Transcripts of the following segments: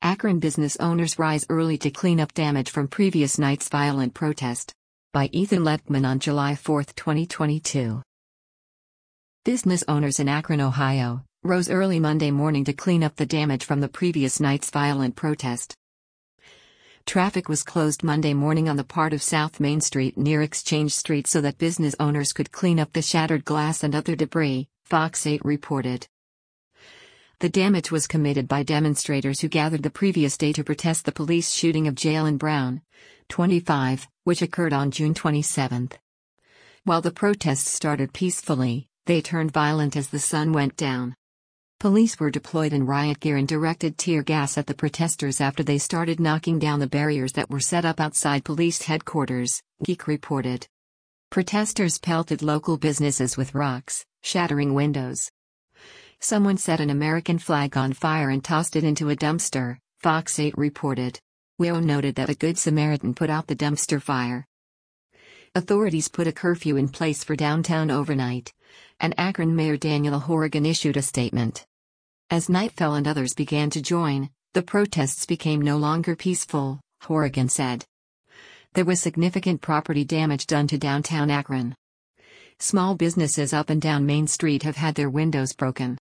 Akron business owners rise early to clean up damage from previous night's violent protest. By Ethan Lettman on July 4, 2022. Business owners in Akron, Ohio, rose early Monday morning to clean up the damage from the previous night's violent protest. Traffic was closed Monday morning on the part of South Main Street near Exchange Street so that business owners could clean up the shattered glass and other debris, Fox 8 reported. The damage was committed by demonstrators who gathered the previous day to protest the police shooting of Jaylen Brown, 25, which occurred on June 27. While the protests started peacefully, they turned violent as the sun went down. Police were deployed in riot gear and directed tear gas at the protesters after they started knocking down the barriers that were set up outside police headquarters, Geek reported. Protesters pelted local businesses with rocks, shattering windows. Someone set an American flag on fire and tossed it into a dumpster, Fox 8 reported. WIO noted that a Good Samaritan put out the dumpster fire. Authorities put a curfew in place for downtown overnight, and Akron Mayor Daniel Horrigan issued a statement. As night fell and others began to join, the protests became no longer peaceful, Horrigan said. There was significant property damage done to downtown Akron. Small businesses up and down Main Street have had their windows broken.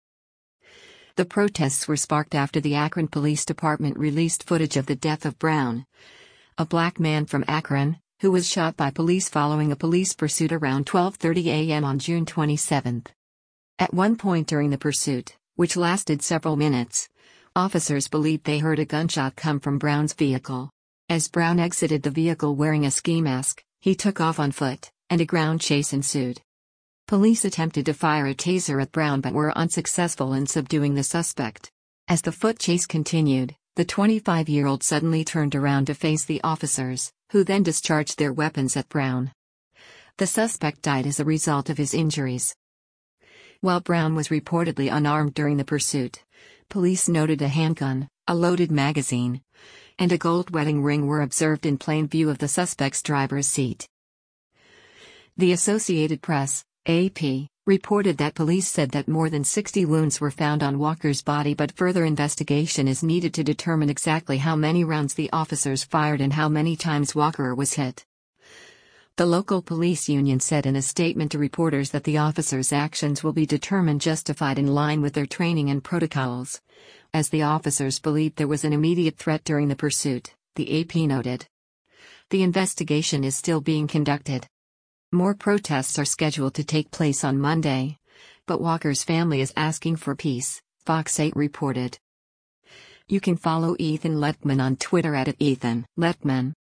The protests were sparked after the Akron Police Department released footage of the death of Brown, a black man from Akron, who was shot by police following a police pursuit around 12:30 a.m. on June 27. At one point during the pursuit, which lasted several minutes, officers believed they heard a gunshot come from Brown's vehicle. As Brown exited the vehicle wearing a ski mask, he took off on foot, and a ground chase ensued. Police attempted to fire a taser at Brown but were unsuccessful in subduing the suspect. As the foot chase continued, the 25-year-old suddenly turned around to face the officers, who then discharged their weapons at Brown. The suspect died as a result of his injuries. While Brown was reportedly unarmed during the pursuit, police noted a handgun, a loaded magazine, and a gold wedding ring were observed in plain view of the suspect's driver's seat. The Associated Press, AP, reported that police said that more than 60 wounds were found on Walker's body, but further investigation is needed to determine exactly how many rounds the officers fired and how many times Walker was hit. The local police union said in a statement to reporters that the officers' actions will be determined justified in line with their training and protocols, as the officers believed there was an immediate threat during the pursuit, the AP noted. The investigation is still being conducted. More protests are scheduled to take place on Monday, but Walker's family is asking for peace, Fox 8 reported. You can follow Ethan Lettman on Twitter at @EthanLettman.